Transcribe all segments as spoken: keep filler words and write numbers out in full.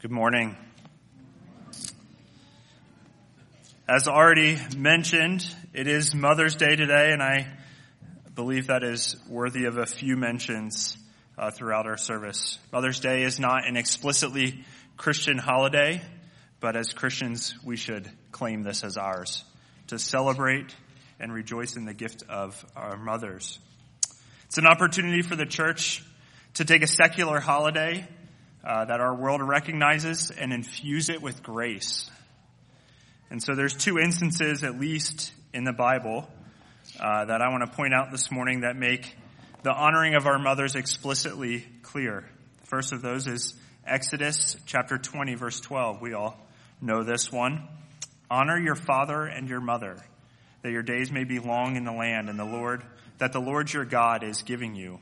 Good morning. As already mentioned, it is Mother's Day today, and I believe that is worthy of a few mentions uh, throughout our service. Mother's Day is not an explicitly Christian holiday, but as Christians, we should claim this as ours, to celebrate and rejoice in the gift of our mothers. It's an opportunity for the church to take a secular holiday uh, that our world recognizes and infuse it with grace. And so there's two instances, at least in the Bible, uh, that I want to point out this morning that make the honoring of our mothers explicitly clear. The first of those is Exodus chapter twenty, verse twelve. We all know this one. Honor your father and your mother, that your days may be long in the land, and the Lord, that the Lord your God is giving you.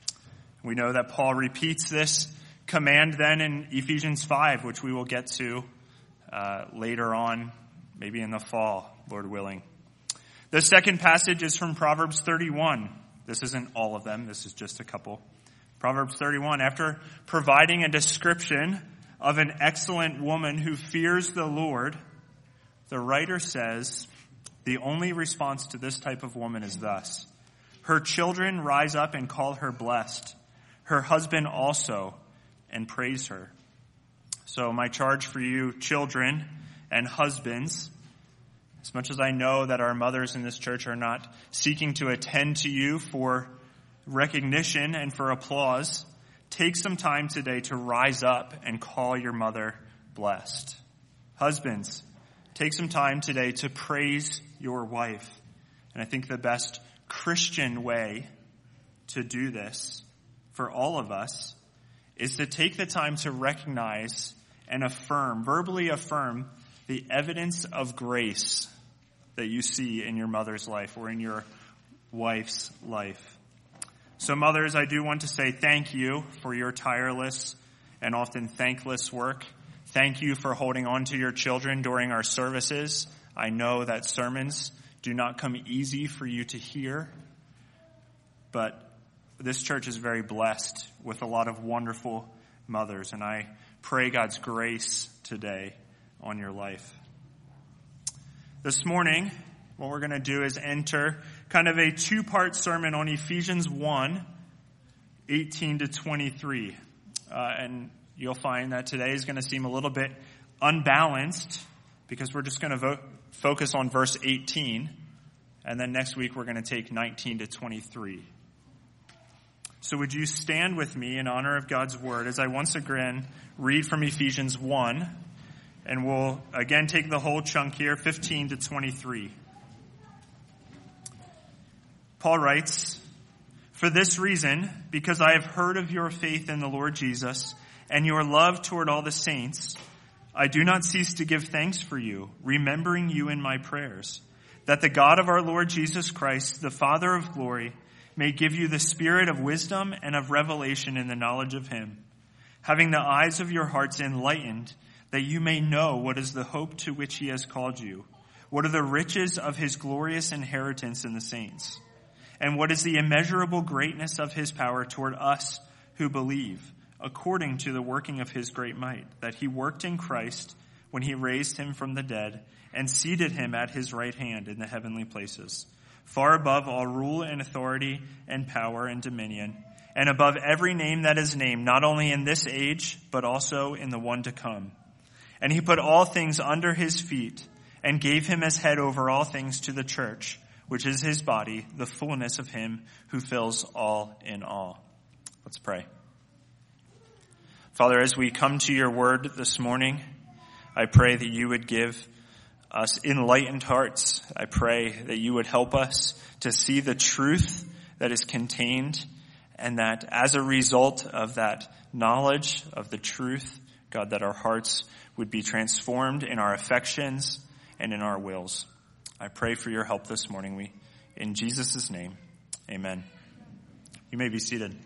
We know that Paul repeats this command then in Ephesians five, which we will get to uh, later on, maybe in the fall, Lord willing. The second passage is from Proverbs thirty-one. This isn't all of them. This is just a couple. Proverbs thirty-one, after providing a description of an excellent woman who fears the Lord, the writer says, the only response to this type of woman is thus: her children rise up and call her blessed, her husband also, and praise her. So my charge for you, children and husbands, as much as I know that our mothers in this church are not seeking to attend to you for recognition and for applause, take some time today to rise up and call your mother blessed. Husbands, take some time today to praise your wife. And I think the best Christian way to do this for all of us is to take the time to recognize and affirm, verbally affirm, the evidence of grace that you see in your mother's life or in your wife's life. So mothers, I do want to say thank you for your tireless and often thankless work. Thank you for holding on to your children during our services. I know that sermons do not come easy for you to hear, but this church is very blessed with a lot of wonderful mothers, and I pray God's grace today on your life. This morning, what we're going to do is enter kind of a two-part sermon on Ephesians one, eighteen to twenty-three. Uh, and you'll find that today is going to seem a little bit unbalanced because we're just going to vo- focus on verse eighteen. And then next week we're going to take nineteen to twenty-three. So would you stand with me in honor of God's word as I once again read from Ephesians one. And we'll again take the whole chunk here, fifteen to twenty-three. Paul writes, "For this reason, because I have heard of your faith in the Lord Jesus and your love toward all the saints, I do not cease to give thanks for you, remembering you in my prayers, that the God of our Lord Jesus Christ, the Father of glory, may give you the spirit of wisdom and of revelation in the knowledge of him, having the eyes of your hearts enlightened, that you may know what is the hope to which he has called you, what are the riches of his glorious inheritance in the saints, and what is the immeasurable greatness of his power toward us who believe, according to the working of his great might, that he worked in Christ when he raised him from the dead and seated him at his right hand in the heavenly places, far above all rule and authority and power and dominion, and above every name that is named, not only in this age, but also in the one to come. And he put all things under his feet and gave him as head over all things to the church, which is his body, the fullness of him who fills all in all." Let's pray. Father, as we come to your word this morning, I pray that you would give us enlightened hearts. I pray that you would help us to see the truth that is contained, and that as a result of that knowledge of the truth, God, that our hearts would be transformed in our affections and in our wills. I pray for your help this morning. We, in Jesus' name, amen. You may be seated.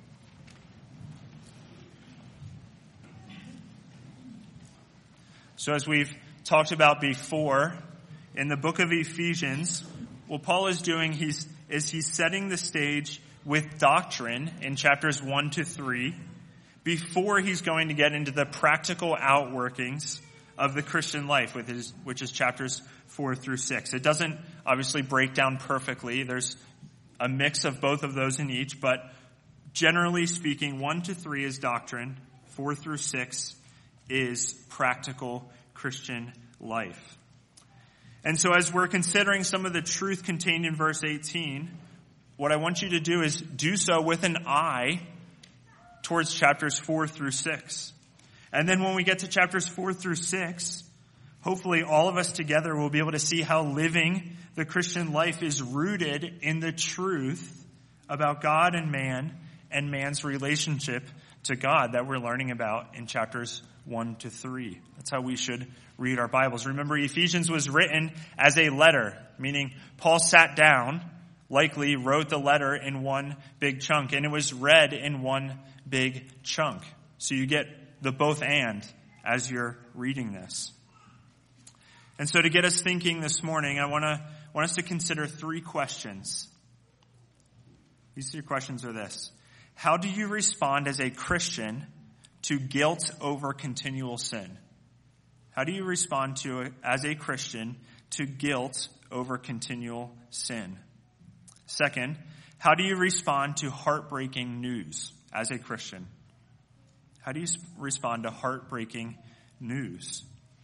So as we've talked about before, in the book of Ephesians, what Paul is doing he's, is he's setting the stage with doctrine in chapters one to three, before he's going to get into the practical outworkings of the Christian life, which is, which is chapters four through six. It doesn't obviously break down perfectly. There's a mix of both of those in each, but generally speaking, one to three is doctrine, four through six is practical Christian life. And so as we're considering some of the truth contained in verse eighteen, what I want you to do is do so with an eye towards chapters four through six. And then when we get to chapters four through six, hopefully all of us together will be able to see how living the Christian life is rooted in the truth about God and man and man's relationship to God that we're learning about in chapters one to three. That's how we should read our Bibles. Remember, Ephesians was written as a letter, meaning Paul sat down, likely wrote the letter in one big chunk, and it was read in one big chunk. So you get the both and as you're reading this. And so to get us thinking this morning, I want to want us to consider three questions. These three questions are this. How do you respond as a Christian to guilt over continual sin? How do you respond to, as a Christian, to guilt over continual sin? Second, how do you respond to heartbreaking news as a Christian? How do you respond to heartbreaking news?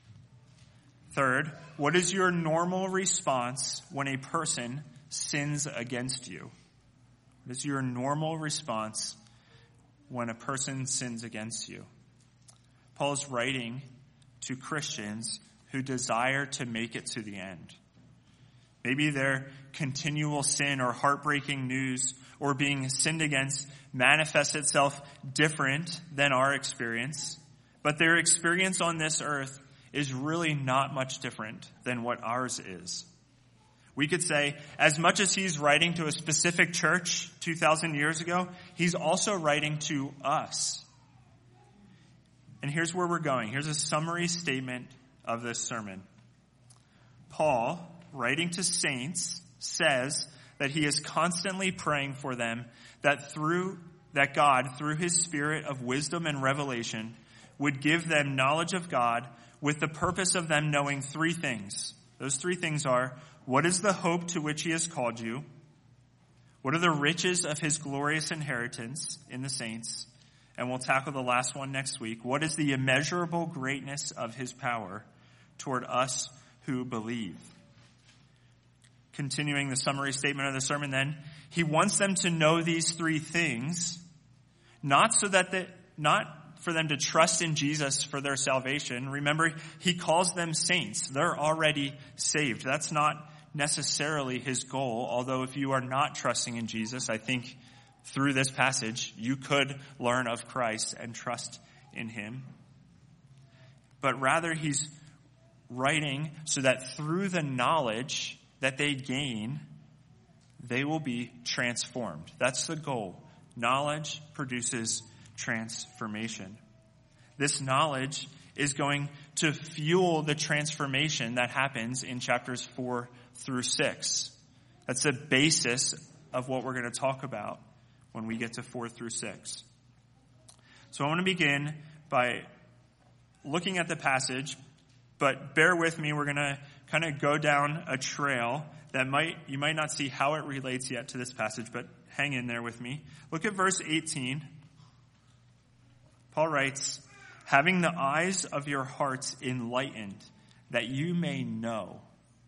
Third, what is your normal response when a person sins against you? What is your normal response when a person sins against you? Paul is writing to Christians who desire to make it to the end. Maybe their continual sin or heartbreaking news or being sinned against manifests itself different than our experience, but their experience on this earth is really not much different than what ours is. We could say, as much as he's writing to a specific church two thousand years ago, he's also writing to us. And here's where we're going. Here's a summary statement of this sermon. Paul, writing to saints, says that he is constantly praying for them that through that God, through his spirit of wisdom and revelation, would give them knowledge of God with the purpose of them knowing three things. Those three things are, what is the hope to which he has called you? What are the riches of his glorious inheritance in the saints? And we'll tackle the last one next week. What is the immeasurable greatness of his power toward us who believe? Continuing the summary statement of the sermon then, he wants them to know these three things, not so that the, not for them to trust in Jesus for their salvation. Remember, he calls them saints. They're already saved. That's not necessarily his goal, although if you are not trusting in Jesus, I think through this passage, you could learn of Christ and trust in him. But rather, he's writing so that through the knowledge that they gain, they will be transformed. That's the goal. Knowledge produces transformation. This knowledge is going to fuel the transformation that happens in chapters four through six. That's the basis of what we're going to talk about when we get to four through six. So I want to begin by looking at the passage, but bear with me. We're going to kind of go down a trail that might, you might not see how it relates yet to this passage, but hang in there with me. Look at verse eighteen. Paul writes, having the eyes of your hearts enlightened, that you may know.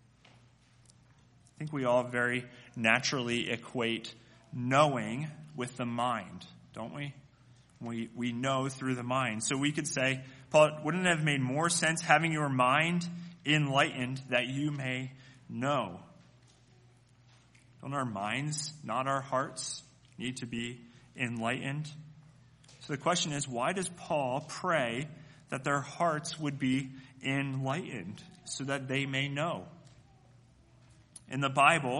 I think we all very naturally equate knowing with the mind, don't we? We we know through the mind. So we could say, Paul, wouldn't it have made more sense having your mind enlightened that you may know? Don't our minds, not our hearts, need to be enlightened? So the question is, why does Paul pray that their hearts would be enlightened so that they may know? In the Bible,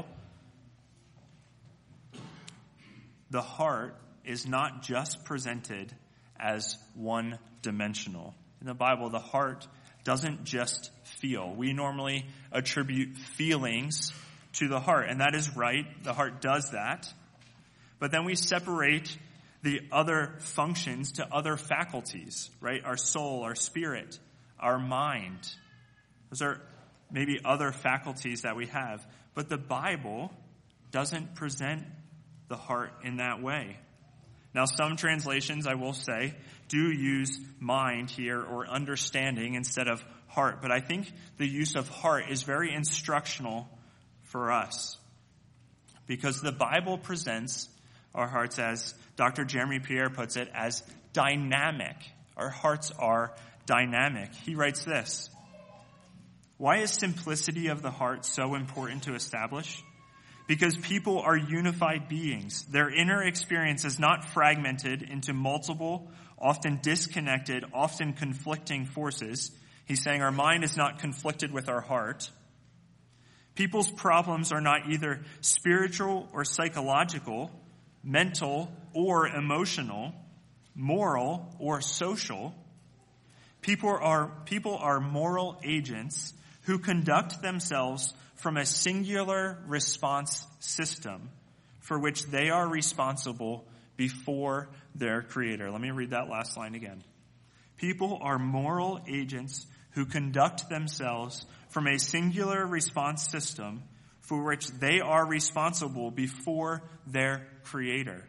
the heart is not just presented as one-dimensional. In the Bible, the heart doesn't just feel. We normally attribute feelings to the heart, and that is right. The heart does that. But then we separate the other functions to other faculties, right? Our soul, our spirit, our mind. Those are maybe other faculties that we have. But the Bible doesn't present the heart in that way. Now, some translations, I will say, do use mind here or understanding instead of heart. But I think the use of heart is very instructional for us, because the Bible presents our hearts, as Doctor Jeremy Pierre puts it, as dynamic. Our hearts are dynamic. He writes this: "Why is simplicity of the heart so important to establish? Because people are unified beings. Their inner experience is not fragmented into multiple, often disconnected, often conflicting forces." He's saying our mind is not conflicted with our heart. People's problems are not either spiritual or psychological, mental or emotional, moral or social. People are, people are moral agents who conduct themselves from a singular response system for which they are responsible before their Creator. Let me read that last line again. People are moral agents who conduct themselves from a singular response system for which they are responsible before their Creator.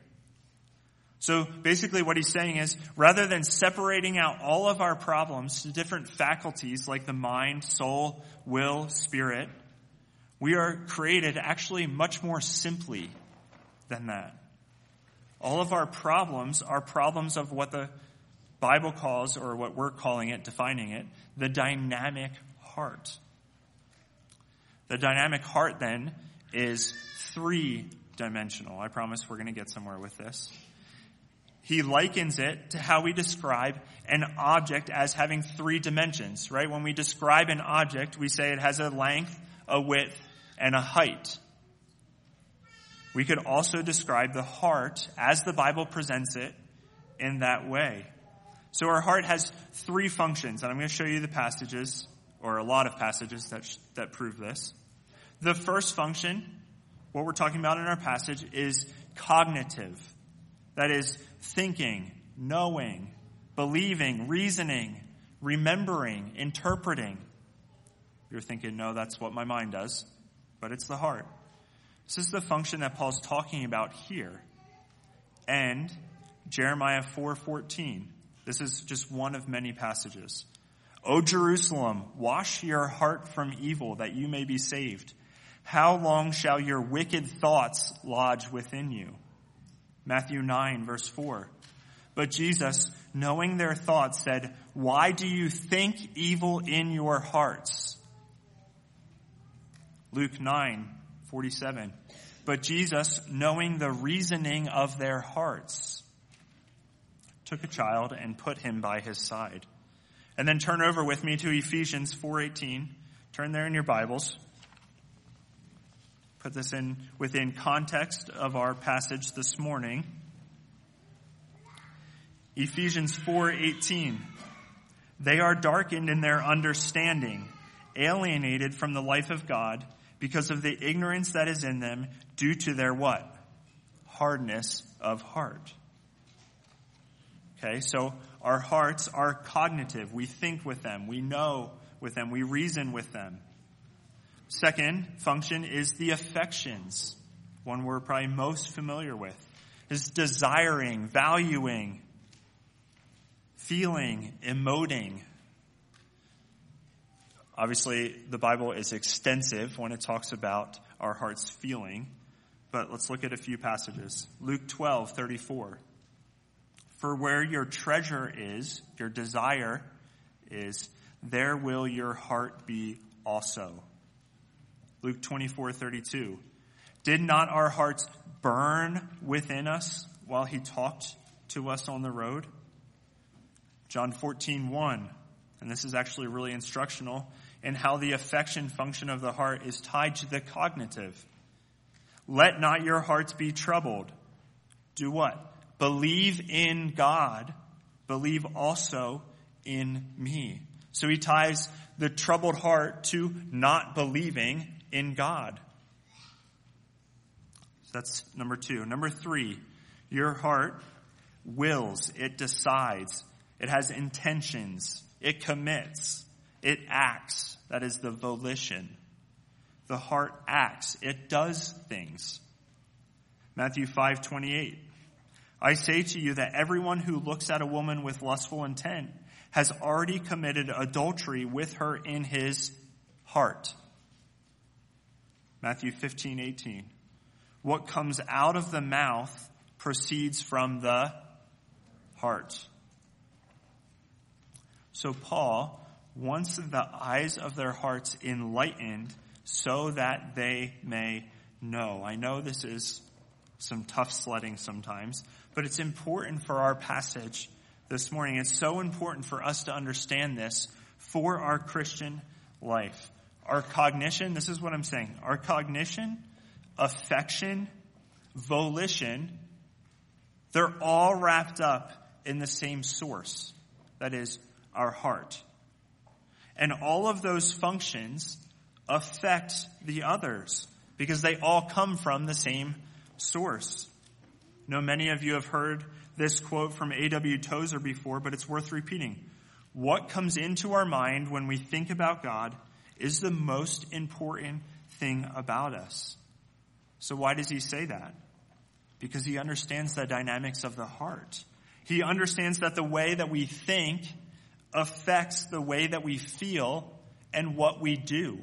So basically what he's saying is, rather than separating out all of our problems to different faculties like the mind, soul, will, spirit, we are created actually much more simply than that. All of our problems are problems of what the Bible calls, or what we're calling it, defining it, the dynamic heart. The dynamic heart, then, is three-dimensional. I promise we're going to get somewhere with this. He likens it to how we describe an object as having three dimensions, right? When we describe an object, we say it has a length, a width, and a height. We could also describe the heart, as the Bible presents it, in that way. So our heart has three functions, and I'm going to show you the passages, or a lot of passages that sh- that prove this. The first function, what we're talking about in our passage, is cognitive. That is thinking, knowing, believing, reasoning, remembering, interpreting. You're thinking, no, that's what my mind does, but it's the heart. This is the function that Paul's talking about here. And Jeremiah four fourteen. This is just one of many passages. "O Jerusalem, wash your heart from evil, that you may be saved. How long shall your wicked thoughts lodge within you?" Matthew nine, verse four. "But Jesus, knowing their thoughts, said, 'Why do you think evil in your hearts?'" Luke nine, forty-seven. "But Jesus, knowing the reasoning of their hearts, took a child and put him by his side." And then turn over with me to Ephesians four eighteen. Turn there in your Bibles. Put this in within context of our passage this morning. Ephesians four eighteen. "They are darkened in their understanding, alienated from the life of God because of the ignorance that is in them due to their" what? Hardness of heart. Okay, so our hearts are cognitive. We think with them. We know with them. We reason with them. Second function is the affections. One we're probably most familiar with. Is desiring, valuing, feeling, emoting. Obviously, the Bible is extensive when it talks about our hearts feeling. But let's look at a few passages. Luke twelve thirty-four. "For where your treasure is, your desire is, there will your heart be also." Luke twenty-four thirty-two. "Did not our hearts burn within us while he talked to us on the road?" John fourteen one. And this is actually really instructional in how the affection function of the heart is tied to the cognitive. "Let not your hearts be troubled." Do what? Believe in God, believe also in me. So he ties the troubled heart to not believing in God. So that's number two. Number three, your heart wills, it decides, it has intentions, it commits, it acts. That is the volition. The heart acts, it does things. Matthew five twenty-eight. I say to you that everyone who looks at a woman with lustful intent has already committed adultery with her in his heart. Matthew fifteen eighteen. What comes out of the mouth proceeds from the heart. So Paul wants the eyes of their hearts enlightened so that they may know. I know this is some tough sledding sometimes, but it's important for our passage this morning. It's so important for us to understand this for our Christian life. Our cognition, this is what I'm saying, our cognition, affection, volition, they're all wrapped up in the same source, that is, our heart. And all of those functions affect the others because they all come from the same source. I know many of you have heard this quote from A W Tozer before, but it's worth repeating. What comes into our mind when we think about God is the most important thing about us. So why does he say that? Because he understands the dynamics of the heart. He understands that the way that we think affects the way that we feel and what we do.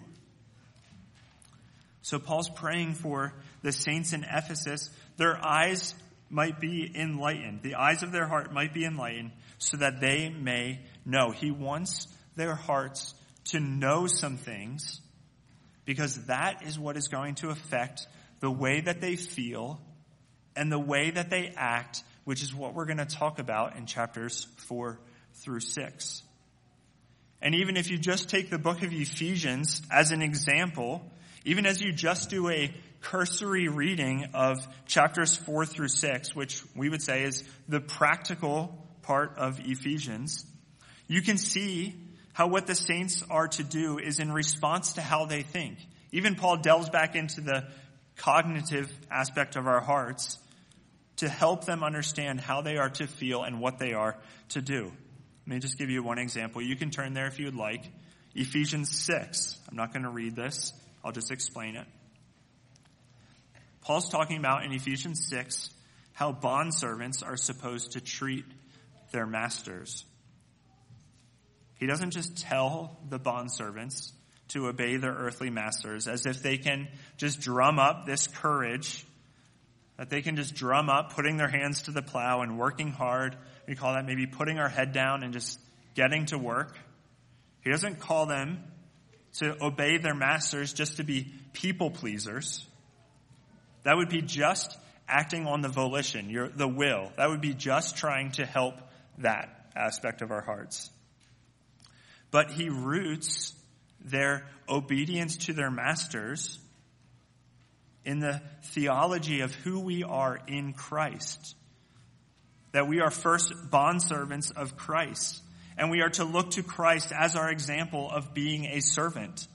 So Paul's praying for the saints in Ephesus. Their eyes might be enlightened. The eyes of their heart might be enlightened so that they may know. He wants their hearts to know some things because that is what is going to affect the way that they feel and the way that they act, which is what we're going to talk about in chapters four through six. And even if you just take the book of Ephesians as an example, even as you just do a cursory reading of chapters four through six, which we would say is the practical part of Ephesians, you can see how what the saints are to do is in response to how they think. Even Paul delves back into the cognitive aspect of our hearts to help them understand how they are to feel and what they are to do. Let me just give you one example. You can turn there if you would like. Ephesians six. I'm not going to read this. I'll just explain it. Paul's talking about in Ephesians six how bondservants are supposed to treat their masters. He doesn't just tell the bondservants to obey their earthly masters as if they can just drum up this courage, that they can just drum up putting their hands to the plow and working hard. We call that maybe putting our head down and just getting to work. He doesn't call them to obey their masters just to be people pleasers. That would be just acting on the volition, your, the will. That would be just trying to help that aspect of our hearts. But he roots their obedience to their masters in the theology of who we are in Christ. That we are first bondservants of Christ. And we are to look to Christ as our example of being a servant.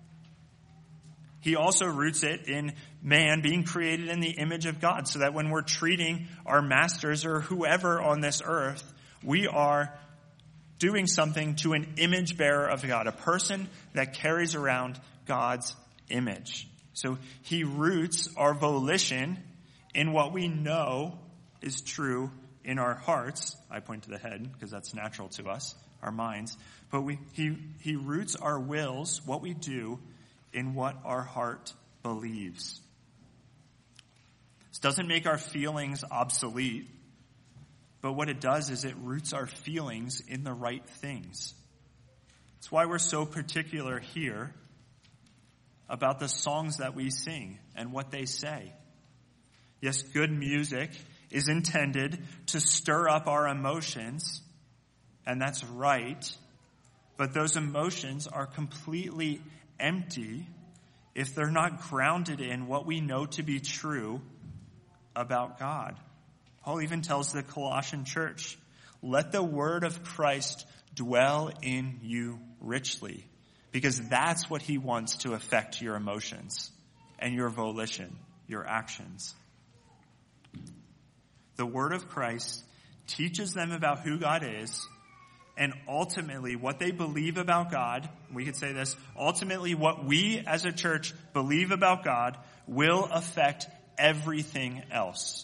He also roots it in man being created in the image of God, so that when we're treating our masters or whoever on this earth, we are doing something to an image bearer of God, a person that carries around God's image. So he roots our volition in what we know is true in our hearts. I point to the head because that's natural to us, our minds. But we, he, he roots our wills, what we do, in what our heart believes. This doesn't make our feelings obsolete, but what it does is it roots our feelings in the right things. That's why we're so particular here about the songs that we sing and what they say. Yes, good music is intended to stir up our emotions, and that's right, but those emotions are completely empty if they're not grounded in what we know to be true about God. Paul even tells the Colossian church, let the word of Christ dwell in you richly, because that's what he wants to affect your emotions and your volition, your actions. The word of Christ teaches them about who God is, and ultimately what they believe about God, we could say this, ultimately what we as a church believe about God will affect everything else.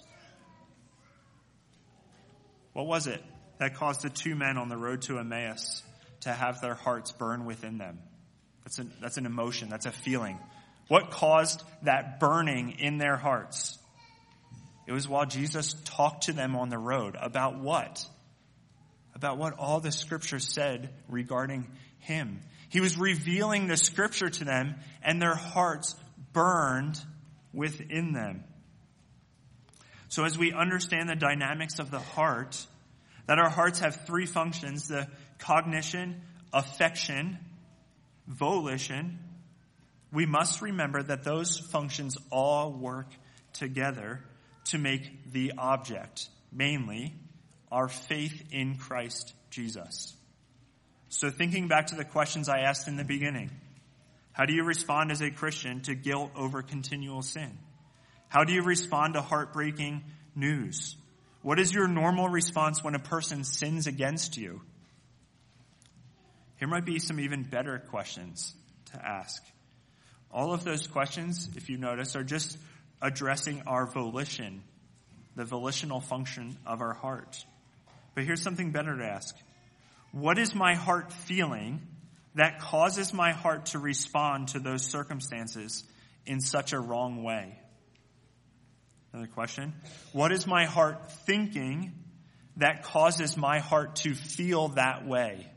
What was it that caused the two men on the road to Emmaus to have their hearts burn within them? That's an, that's an emotion. That's a feeling. What caused that burning in their hearts? It was while Jesus talked to them on the road. About what? About what all the scripture said regarding him. He was revealing the scripture to them, and their hearts burned within them. So as we understand the dynamics of the heart, that our hearts have three functions: the cognition, affection, volition, we must remember that those functions all work together to make the object, mainly our faith in Christ Jesus. So thinking back to the questions I asked in the beginning, how do you respond as a Christian to guilt over continual sin? How do you respond to heartbreaking news? What is your normal response when a person sins against you? Here might be some even better questions to ask. All of those questions, if you notice, are just addressing our volition, the volitional function of our heart. But here's something better to ask. What is my heart feeling that causes my heart to respond to those circumstances in such a wrong way? Another question. What is my heart thinking that causes my heart to feel that way?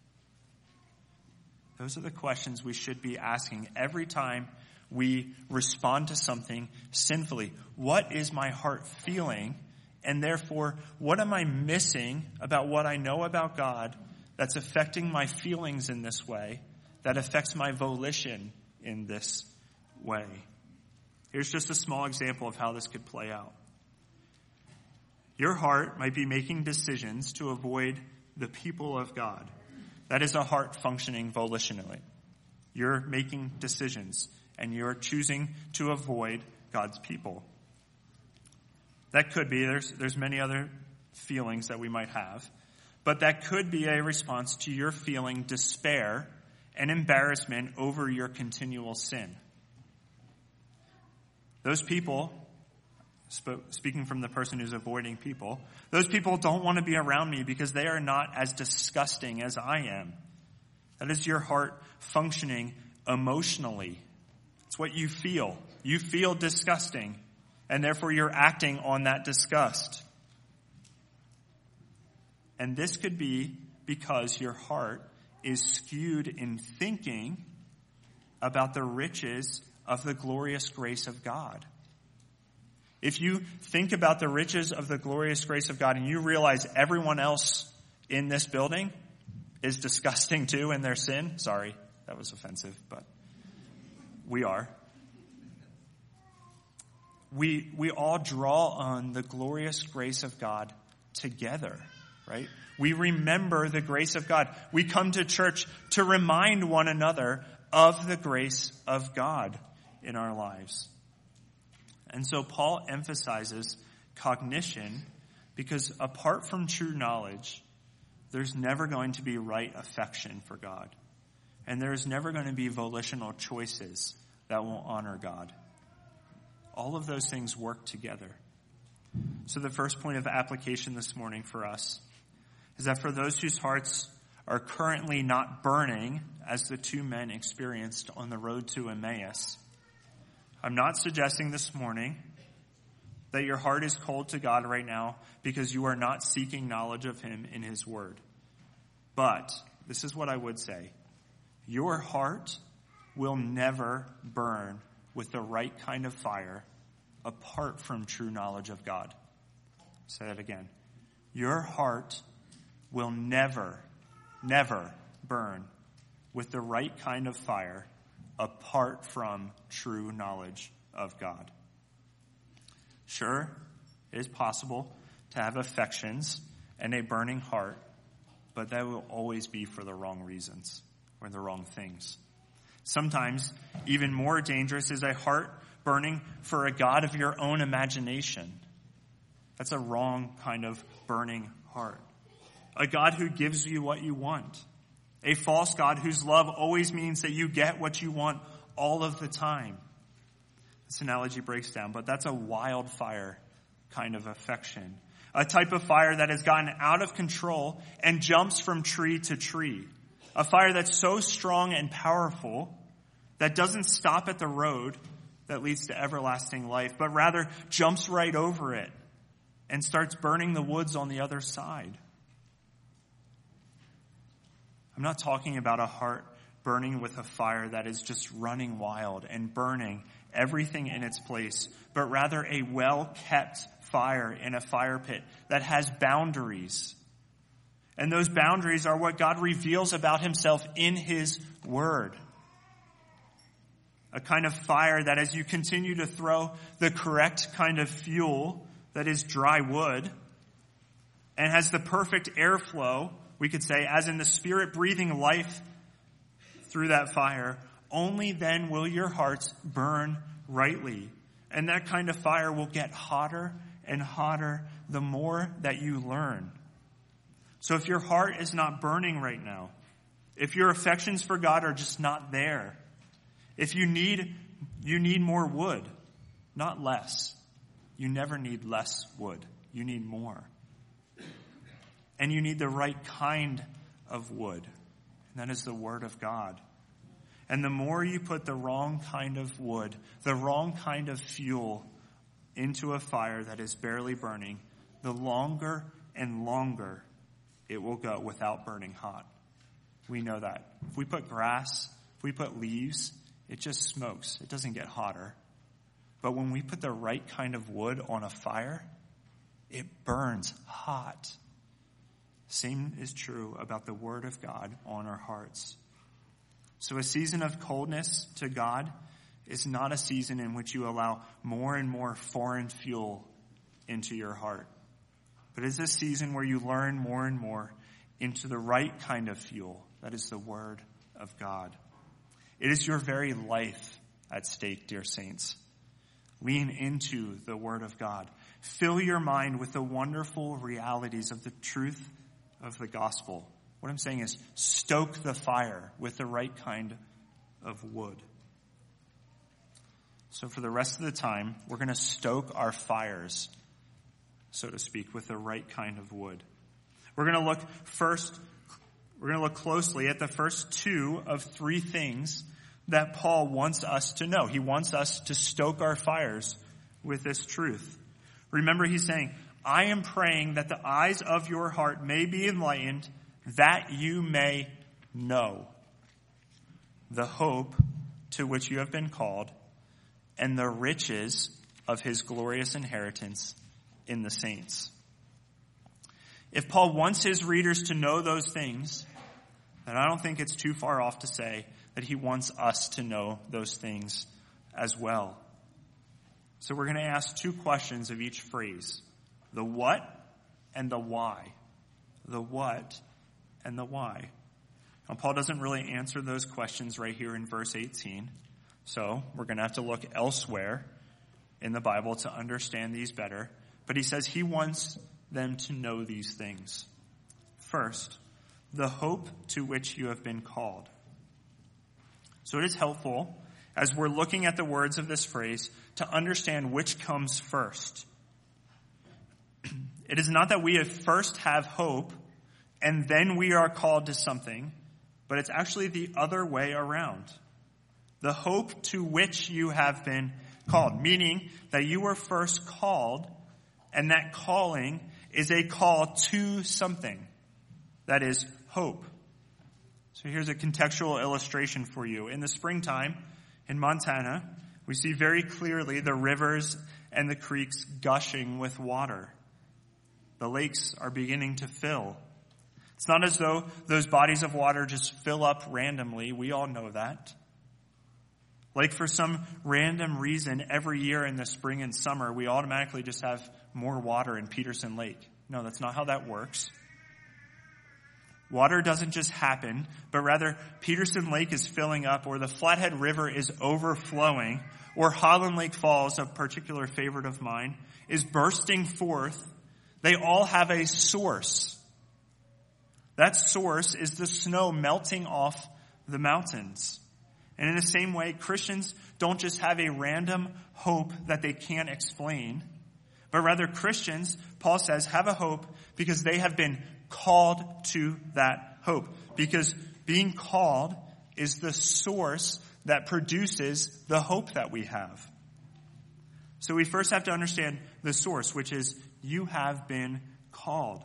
Those are the questions we should be asking every time we respond to something sinfully. What is my heart feeling? And therefore, what am I missing about what I know about God that's affecting my feelings in this way, that affects my volition in this way? Here's just a small example of how this could play out. Your heart might be making decisions to avoid the people of God. That is a heart functioning volitionally. You're making decisions, and you're choosing to avoid God's people. That could be, there's, there's many other feelings that we might have, but that could be a response to your feeling despair and embarrassment over your continual sin. Those people, sp- speaking from the person who's avoiding people, those people don't want to be around me because they are not as disgusting as I am. That is your heart functioning emotionally. It's what you feel. You feel disgusting, and therefore you're acting on that disgust. And this could be because your heart is skewed in thinking about the riches of the glorious grace of God. If you think about the riches of the glorious grace of God and you realize everyone else in this building is disgusting too in their sin, sorry, that was offensive, but we are. We, we all draw on the glorious grace of God together, right? We remember the grace of God. We come to church to remind one another of the grace of God in our lives. And so Paul emphasizes cognition because apart from true knowledge, there's never going to be right affection for God. And there's never going to be volitional choices that will honor God. All of those things work together. So the first point of application this morning for us is that for those whose hearts are currently not burning, as the two men experienced on the road to Emmaus, I'm not suggesting this morning that your heart is cold to God right now because you are not seeking knowledge of him in his word. But this is what I would say. Your heart will never burn with the right kind of fire apart from true knowledge of God. I'll say that again. Your heart will never, never burn with the right kind of fire apart from true knowledge of God. Sure, it is possible to have affections and a burning heart, but that will always be for the wrong reasons or the wrong things. Sometimes, even more dangerous is a heart burning for a God of your own imagination. That's a wrong kind of burning heart. A God who gives you what you want. A false God whose love always means that you get what you want all of the time. This analogy breaks down, but that's a wildfire kind of affection. A type of fire that has gotten out of control and jumps from tree to tree. A fire that's so strong and powerful that doesn't stop at the road that leads to everlasting life, but rather jumps right over it and starts burning the woods on the other side. I'm not talking about a heart burning with a fire that is just running wild and burning everything in its place, but rather a well-kept fire in a fire pit that has boundaries. And those boundaries are what God reveals about himself in his word. A kind of fire that as you continue to throw the correct kind of fuel, that is dry wood, and has the perfect airflow, we could say, as in the Spirit breathing life through that fire, only then will your hearts burn rightly. And that kind of fire will get hotter and hotter the more that you learn. So if your heart is not burning right now, if your affections for God are just not there, if you need, you need more wood, not less. You never need less wood. You need more. And you need the right kind of wood. And that is the Word of God. And the more you put the wrong kind of wood, the wrong kind of fuel into a fire that is barely burning, the longer and longer it will go without burning hot. We know that. If we put grass, if we put leaves, it just smokes. It doesn't get hotter. But when we put the right kind of wood on a fire, it burns hot. Same is true about the Word of God on our hearts. So a season of coldness to God is not a season in which you allow more and more foreign fuel into your heart. But it's a season where you learn more and more into the right kind of fuel. That is the Word of God. It is your very life at stake, dear saints. Lean into the Word of God. Fill your mind with the wonderful realities of the truth of the gospel. What I'm saying is stoke the fire with the right kind of wood. So for the rest of the time, we're going to stoke our fires, so to speak, with the right kind of wood. We're going to look first, we're going to look closely at the first two of three things that Paul wants us to know. He wants us to stoke our fires with this truth. Remember, he's saying, I am praying that the eyes of your heart may be enlightened, that you may know the hope to which you have been called and the riches of his glorious inheritance in the saints. If Paul wants his readers to know those things, then I don't think it's too far off to say that he wants us to know those things as well. So we're going to ask two questions of each phrase. The what and the why. The what and the why. Now, Paul doesn't really answer those questions right here in verse eighteen. So we're going to have to look elsewhere in the Bible to understand these better. But he says he wants them to know these things. First, the hope to which you have been called. So it is helpful, as we're looking at the words of this phrase, to understand which comes first. It is not that we first have hope and then we are called to something, but it's actually the other way around. The hope to which you have been called, meaning that you were first called, and that calling is a call to something. That is hope. So here's a contextual illustration for you. In the springtime in Montana, we see very clearly the rivers and the creeks gushing with water. The lakes are beginning to fill. It's not as though those bodies of water just fill up randomly. We all know that. Like for some random reason, every year in the spring and summer, we automatically just have more water in Peterson Lake. No, that's not how that works. Water doesn't just happen, but rather Peterson Lake is filling up, or the Flathead River is overflowing, or Holland Lake Falls, a particular favorite of mine, is bursting forth They all have a source. That source is the snow melting off the mountains. And in the same way, Christians don't just have a random hope that they can't explain, but rather Christians, Paul says, have a hope because they have been called to that hope. Because being called is the source that produces the hope that we have. So we first have to understand the source, which is you have been called.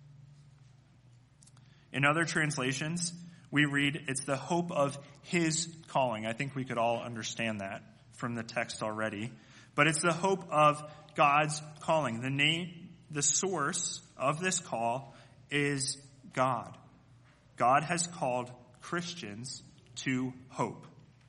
In other translations, we read it's the hope of his calling. I think we could all understand that from the text already. But it's the hope of God's calling. The name, the source of this call is God. God has called Christians to hope.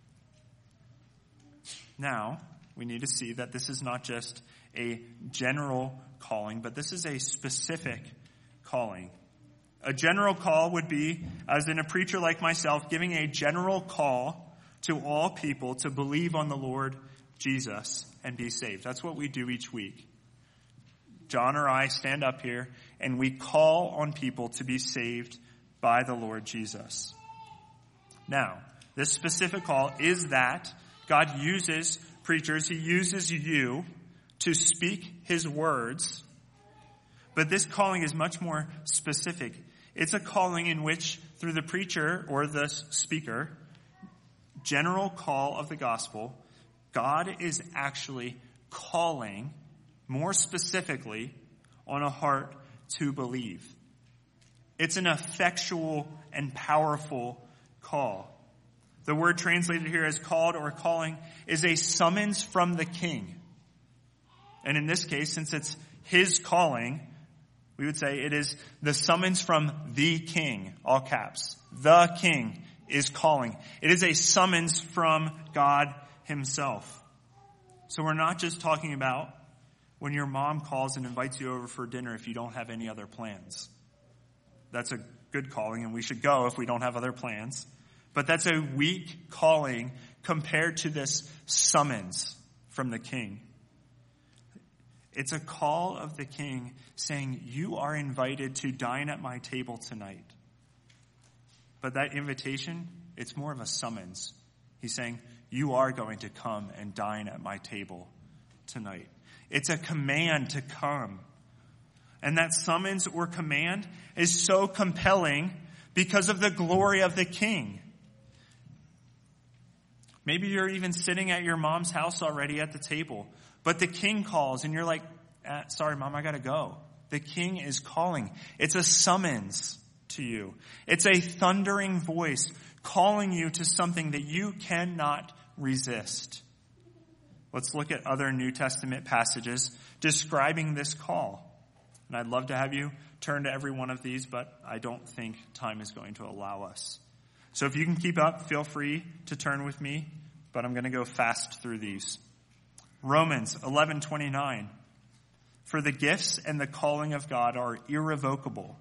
Now, we need to see that this is not just a general calling, but this is a specific calling. A general call would be, as in a preacher like myself, giving a general call to all people to believe on the Lord Jesus and be saved. That's what we do each week. John or I stand up here and we call on people to be saved by the Lord Jesus. Now, this specific call is that God uses preachers, he uses you to speak his words, but this calling is much more specific. It's a calling in which, through the preacher or the speaker, general call of the gospel, God is actually calling, more specifically, on a heart to believe. It's an effectual and powerful call. The word translated here as called or calling is a summons from the king. And in this case, since it's his calling, we would say it is the summons from the king, all caps. The king is calling. It is a summons from God himself. So we're not just talking about when your mom calls and invites you over for dinner if you don't have any other plans. That's a good calling, and we should go if we don't have other plans. But that's a weak calling compared to this summons from the king. It's a call of the king saying, you are invited to dine at my table tonight. But that invitation, it's more of a summons. He's saying, you are going to come and dine at my table tonight. It's a command to come. And that summons or command is so compelling because of the glory of the king. Maybe you're even sitting at your mom's house already at the table, but the king calls and you're like, ah, sorry, mom, I gotta go. The king is calling. It's a summons to you. It's a thundering voice calling you to something that you cannot resist. Let's look at other New Testament passages describing this call. And I'd love to have you turn to every one of these, but I don't think time is going to allow us. So if you can keep up, feel free to turn with me, but I'm going to go fast through these. Romans eleven twenty-nine. For the gifts and the calling of God are irrevocable.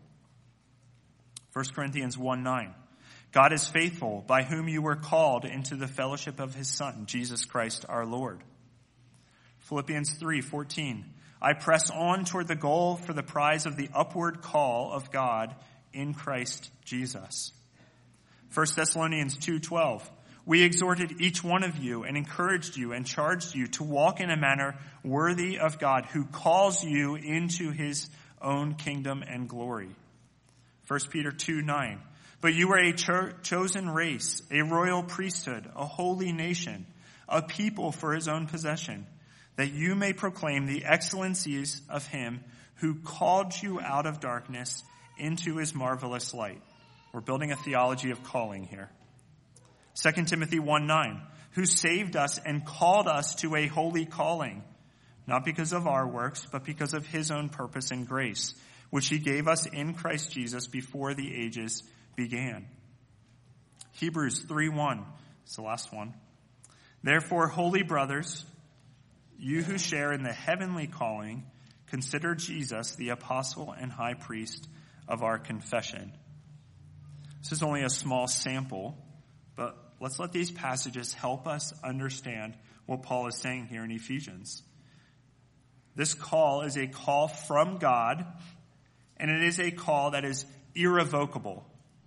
First Corinthians one nine. God is faithful, by whom you were called into the fellowship of his Son, Jesus Christ our Lord. Philippians three fourteen. I press on toward the goal for the prize of the upward call of God in Christ Jesus. First Thessalonians two twelve. We exhorted each one of you and encouraged you and charged you to walk in a manner worthy of God, who calls you into his own kingdom and glory. First Peter two nine. But you are a cho- chosen race, a royal priesthood, a holy nation, a people for his own possession, that you may proclaim the excellencies of him who called you out of darkness into his marvelous light. We're building a theology of calling here. Second Timothy one nine, who saved us and called us to a holy calling, not because of our works, but because of his own purpose and grace, which he gave us in Christ Jesus before the ages began. Hebrews three one, it's the last one. Therefore, holy brothers, you who share in the heavenly calling, consider Jesus the apostle and high priest of our confession. This is only a small sample, but let's let these passages help us understand what Paul is saying here in Ephesians. This call is a call from God, and it is a call that is irrevocable.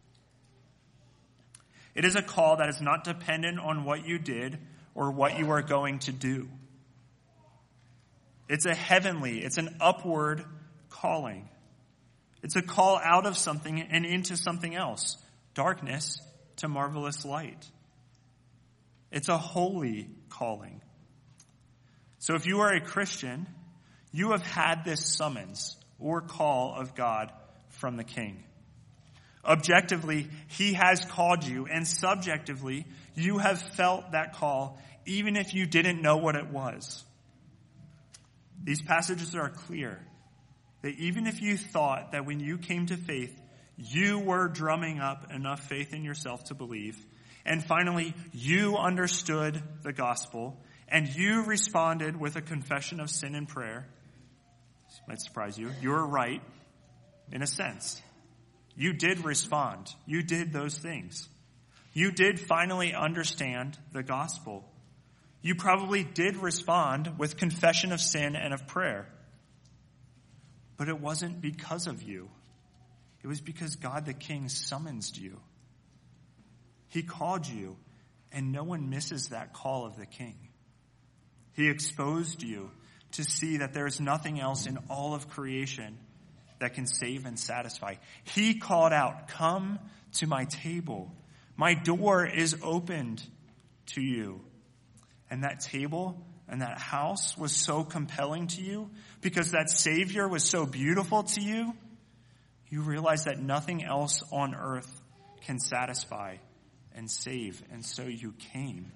It is a call that is not dependent on what you did or what you are going to do. It's a heavenly, it's an upward calling. It's a call out of something and into something else, darkness to marvelous light. It's a holy calling. So if you are a Christian, you have had this summons or call of God from the King. Objectively, he has called you, and subjectively, you have felt that call even if you didn't know what it was. These passages are clear that even if you thought that when you came to faith, you were drumming up enough faith in yourself to believe, and finally, you understood the gospel, and you responded with a confession of sin and prayer, this might surprise you, you're right, in a sense. You did respond. You did those things. You did finally understand the gospel. You probably did respond with confession of sin and of prayer. But it wasn't because of you. It was because God the King summonsed you. He called you, and no one misses that call of the King. He exposed you to see that there is nothing else in all of creation that can save and satisfy. He called out, "Come to my table. My door is opened to you." And that table and that house was so compelling to you because that Savior was so beautiful to you. You realize that nothing else on earth can satisfy and save. And so you came.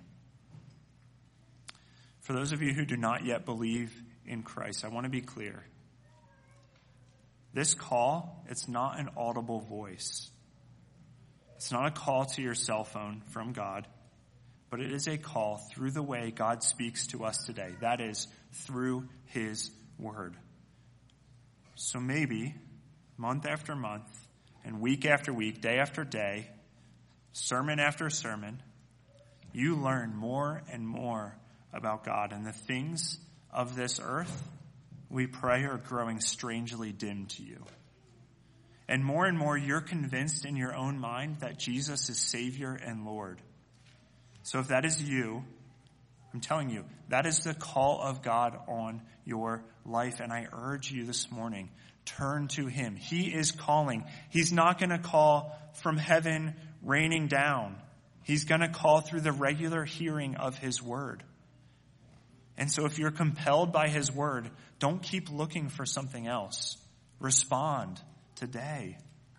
For those of you who do not yet believe in Christ, I want to be clear. This call, it's not an audible voice. It's not a call to your cell phone from God, but it is a call through the way God speaks to us today. That is, through his word. So maybe, month after month, and week after week, day after day, sermon after sermon, you learn more and more about God, and the things of this earth, we pray, are growing strangely dim to you. And more and more, you're convinced in your own mind that Jesus is Savior and Lord. So if that is you, I'm telling you, that is the call of God on your life. And I urge you this morning, turn to him. He is calling. He's not going to call from heaven raining down. He's going to call through the regular hearing of his word. And so if you're compelled by his word, don't keep looking for something else. Respond today.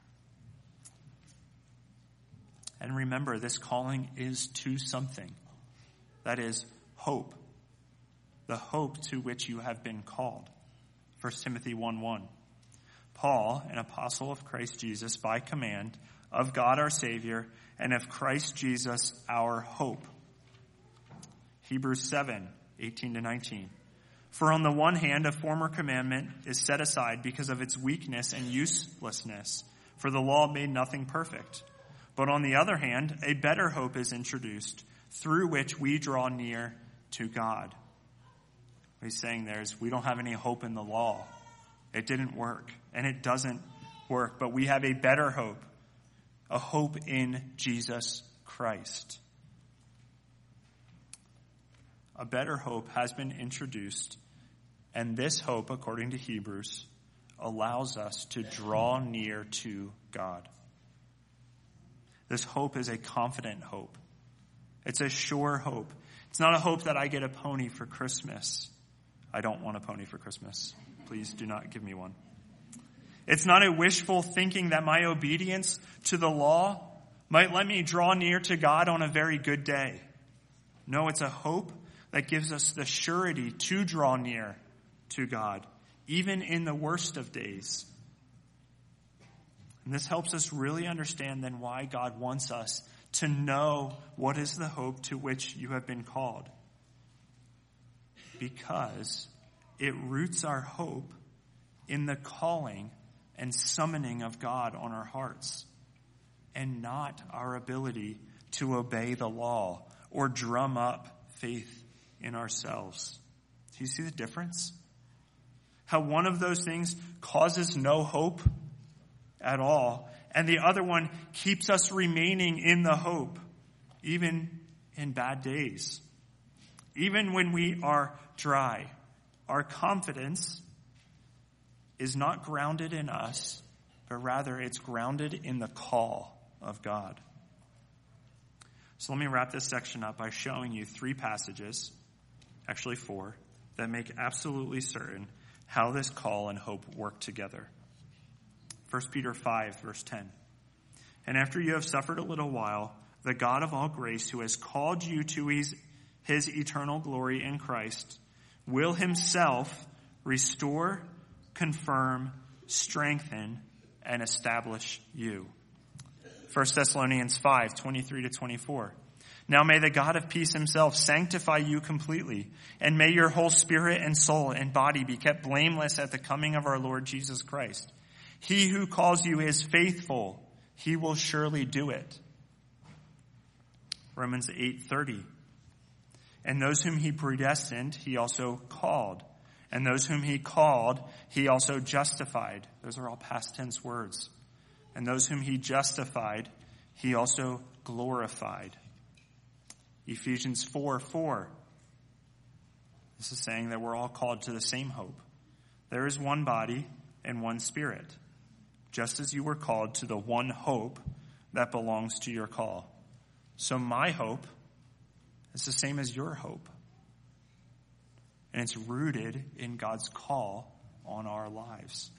And remember, this calling is to something. That is hope. The hope to which you have been called. First Timothy one one. Paul, an apostle of Christ Jesus, by command of God our Savior, and of Christ Jesus our hope. Hebrews seven eighteen to nineteen. For on the one hand, a former commandment is set aside because of its weakness and uselessness, for the law made nothing perfect. But on the other hand, a better hope is introduced, through which we draw near to God. What he's saying there is we don't have any hope in the law. It didn't work, and it doesn't work, but we have a better hope, a hope in Jesus Christ. A better hope has been introduced, and this hope, according to Hebrews, allows us to draw near to God. This hope is a confident hope. It's a sure hope. It's not a hope that I get a pony for Christmas. I don't want a pony for Christmas. Please do not give me one. It's not a wishful thinking that my obedience to the law might let me draw near to God on a very good day. No, it's a hope that gives us the surety to draw near to God, even in the worst of days. And this helps us really understand then why God wants us to know what is the hope to which you have been called. Because it roots our hope in the calling and summoning of God on our hearts, and not our ability to obey the law or drum up faith in ourselves. Do you see the difference? How one of those things causes no hope at all, and the other one keeps us remaining in the hope, even in bad days. Even when we are dry, our confidence is not grounded in us, but rather it's grounded in the call of God. So let me wrap this section up by showing you three passages, actually four, that make absolutely certain how this call and hope work together. First Peter five, verse ten. And after you have suffered a little while, the God of all grace, who has called you to his, his eternal glory in Christ, will himself restore, confirm, strengthen, and establish you. First Thessalonians five, twenty-three to twenty-four. Now may the God of peace himself sanctify you completely, and may your whole spirit and soul and body be kept blameless at the coming of our Lord Jesus Christ. He who calls you is faithful. He will surely do it. Romans eight thirty. And those whom he predestined, he also called. And those whom he called, he also justified. Those are all past tense words. And those whom he justified, he also glorified. Ephesians four four. This is saying that we're all called to the same hope. There is one body and one spirit, just as you were called to the one hope that belongs to your call. So my hope is the same as your hope. And it's rooted in God's call on our lives.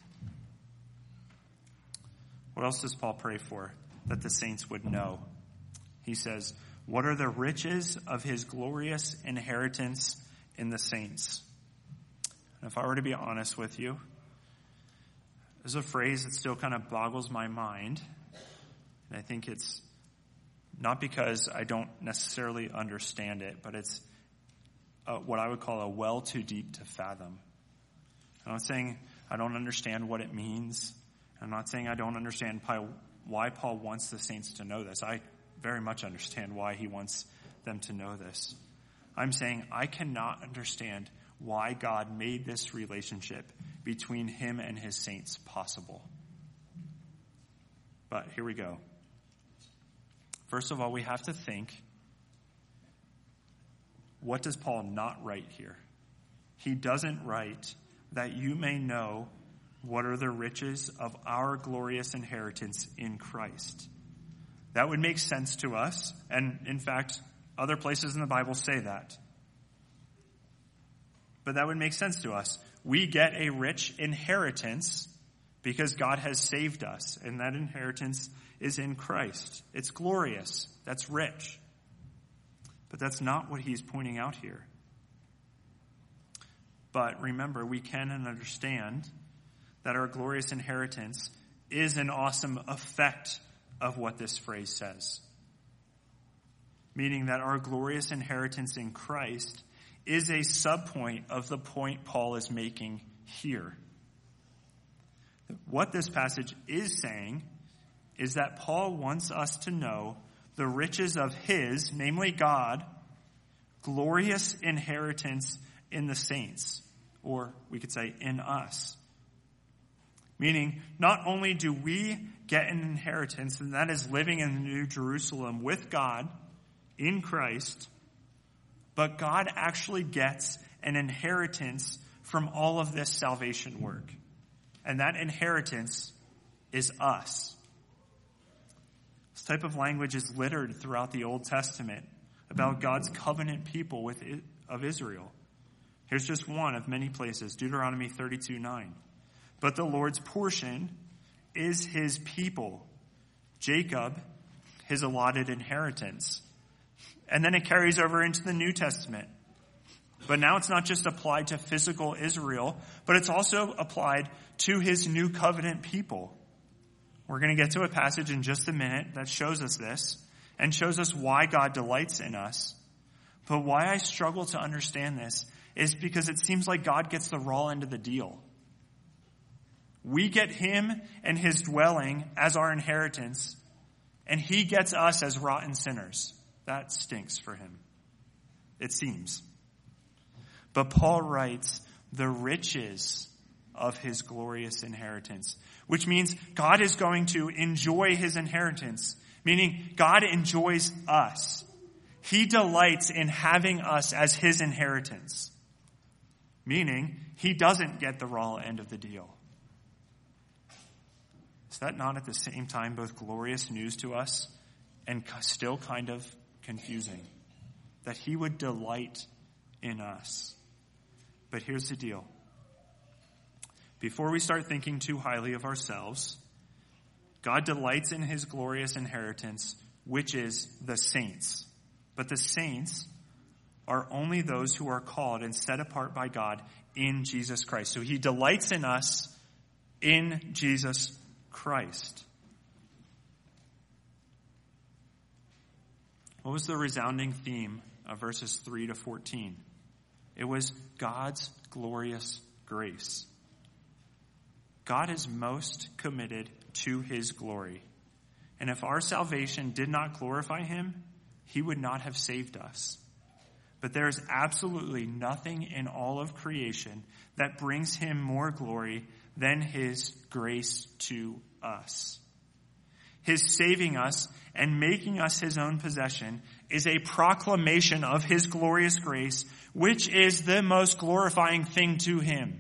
What else does Paul pray for that the saints would know? He says, what are the riches of his glorious inheritance in the saints? And if I were to be honest with you, there's a phrase that still kind of boggles my mind. And I think it's not because I don't necessarily understand it, but it's uh, what I would call a well too deep to fathom. I'm not saying I don't understand what it means. I'm not saying I don't understand why Paul wants the saints to know this. I very much understand why he wants them to know this. I'm saying I cannot understand why God made this relationship between him and his saints possible. But here we go. First of all, we have to think, what does Paul not write here? He doesn't write that you may know what are the riches of our glorious inheritance in Christ. That would make sense to us, and in fact, other places in the Bible say that. But that would make sense to us. We get a rich inheritance because God has saved us, and that inheritance is in Christ. It's glorious. That's rich. But that's not what he's pointing out here. But remember, we can and understand that our glorious inheritance is an awesome effect of what this phrase says. Meaning that our glorious inheritance in Christ is a subpoint of the point Paul is making here. What this passage is saying is that Paul wants us to know the riches of his, namely God, glorious inheritance in the saints, or we could say in us. Meaning, not only do we get an inheritance, and that is living in the New Jerusalem with God in Christ, but God actually gets an inheritance from all of this salvation work. And that inheritance is us. This type of language is littered throughout the Old Testament about God's covenant people with of Israel. Here's just one of many places, Deuteronomy thirty-two nine. But the Lord's portion is his people, Jacob, his allotted inheritance. And then it carries over into the New Testament. But now it's not just applied to physical Israel, but it's also applied to his new covenant people. We're going to get to a passage in just a minute that shows us this and shows us why God delights in us. But why I struggle to understand this is because it seems like God gets the raw end of the deal. We get him and his dwelling as our inheritance, and he gets us as rotten sinners. That stinks for him, it seems. But Paul writes, the riches of his glorious inheritance, which means God is going to enjoy his inheritance, meaning God enjoys us. He delights in having us as his inheritance, meaning he doesn't get the raw end of the deal. Is that not at the same time both glorious news to us and still kind of confusing? That he would delight in us. But here's the deal. Before we start thinking too highly of ourselves, God delights in his glorious inheritance, which is the saints. But the saints are only those who are called and set apart by God in Jesus Christ. So he delights in us in Jesus Christ. What was the resounding theme of verses three to fourteen? It was God's glorious grace. God is most committed to his glory. And if our salvation did not glorify him, he would not have saved us. But there is absolutely nothing in all of creation that brings him more glory than his grace to us. His saving us and making us his own possession is a proclamation of his glorious grace, which is the most glorifying thing to him.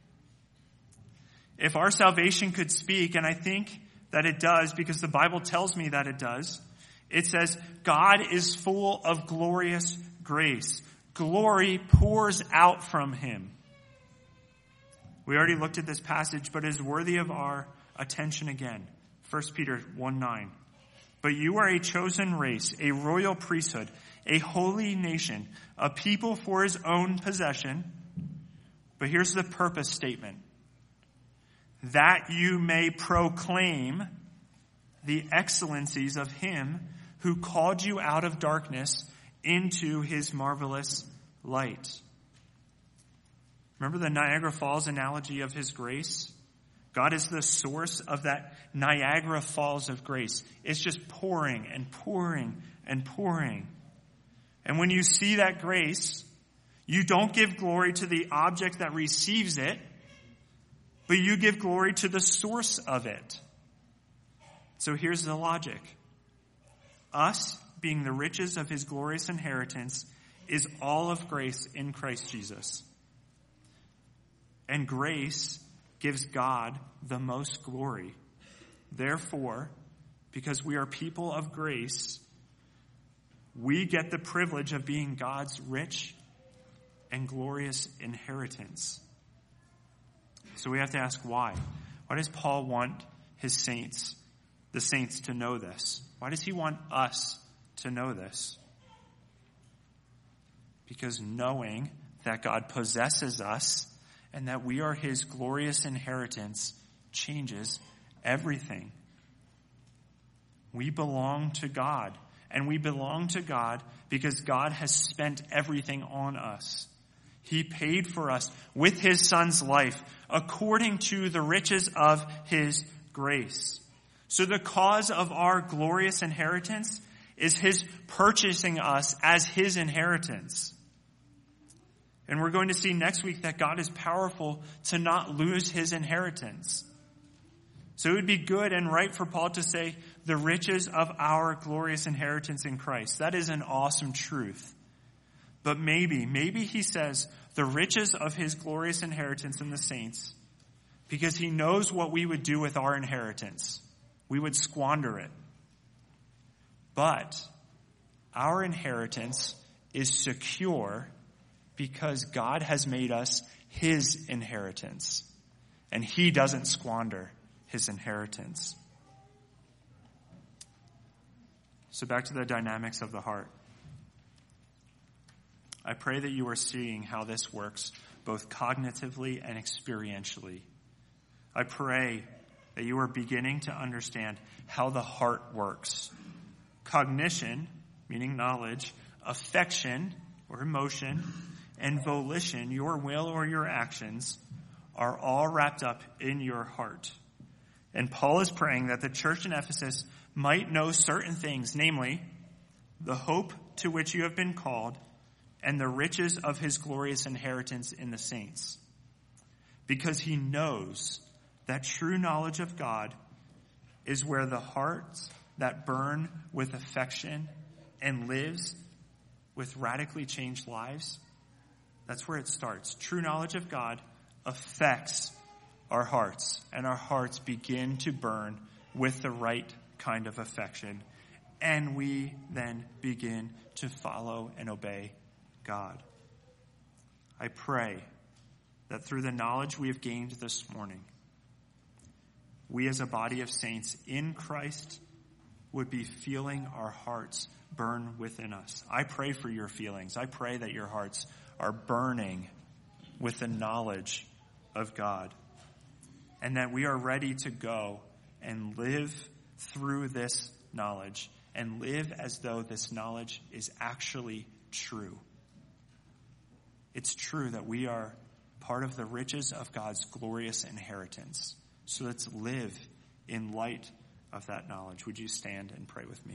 If our salvation could speak, and I think that it does because the Bible tells me that it does, it says, God is full of glorious grace. Glory pours out from him. We already looked at this passage, but it is worthy of our attention again. First Peter one nine. But you are a chosen race, a royal priesthood, a holy nation, a people for his own possession. But here's the purpose statement. That you may proclaim the excellencies of him who called you out of darkness into his marvelous light. Remember the Niagara Falls analogy of his grace? God is the source of that Niagara Falls of grace. It's just pouring and pouring and pouring. And when you see that grace, you don't give glory to the object that receives it, but you give glory to the source of it. So here's the logic. Us being the riches of his glorious inheritance is all of grace in Christ Jesus. And grace gives God the most glory. Therefore, because we are people of grace, we get the privilege of being God's rich and glorious inheritance. So we have to ask why. Why does Paul want his saints, the saints, to know this? Why does he want us to know this? Because knowing that God possesses us and that we are his glorious inheritance changes everything. We belong to God, and we belong to God because God has spent everything on us. He paid for us with his son's life according to the riches of his grace. So the cause of our glorious inheritance is his purchasing us as his inheritance. And we're going to see next week that God is powerful to not lose his inheritance. So it would be good and right for Paul to say the riches of our glorious inheritance in Christ. That is an awesome truth. But maybe, maybe he says the riches of his glorious inheritance in the saints because he knows what we would do with our inheritance. We would squander it. But our inheritance is secure because God has made us his inheritance. And he doesn't squander his inheritance. So back to the dynamics of the heart. I pray that you are seeing how this works, both cognitively and experientially. I pray that you are beginning to understand how the heart works. Cognition, meaning knowledge, affection or emotion, and volition, your will or your actions, are all wrapped up in your heart. And Paul is praying that the church in Ephesus might know certain things, namely, the hope to which you have been called and the riches of his glorious inheritance in the saints. because he knows that true knowledge of God is where the hearts that burn with affection and lives with radically changed lives, that's where it starts. True knowledge of God affects our hearts, and our hearts begin to burn with the right kind of affection, and we then begin to follow and obey God. I pray that through the knowledge we have gained this morning, we as a body of saints in Christ would be feeling our hearts burn within us. I pray for your feelings. I pray that your hearts are burning with the knowledge of God, and that we are ready to go and live through this knowledge and live as though this knowledge is actually true. It's true that we are part of the riches of God's glorious inheritance. So let's live in light of that knowledge. Would you stand and pray with me?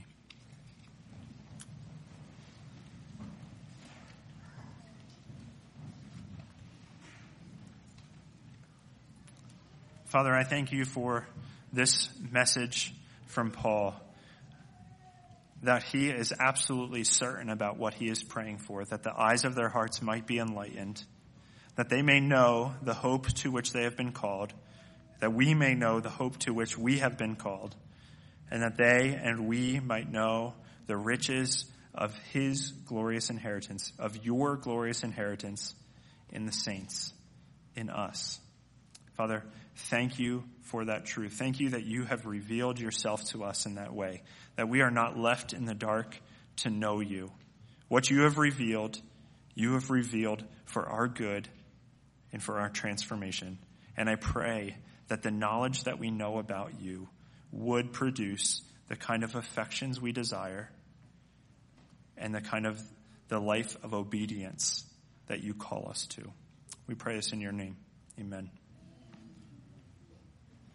Father, I thank you for this message from Paul, that he is absolutely certain about what he is praying for, that the eyes of their hearts might be enlightened, that they may know the hope to which they have been called, that we may know the hope to which we have been called, and that they and we might know the riches of his glorious inheritance, of your glorious inheritance in the saints, in us. Father, thank you for that truth. Thank you that you have revealed yourself to us in that way, that we are not left in the dark to know you. What you have revealed, you have revealed for our good and for our transformation. And I pray that the knowledge that we know about you would produce the kind of affections we desire and the kind of the life of obedience that you call us to. We pray this in your name. Amen.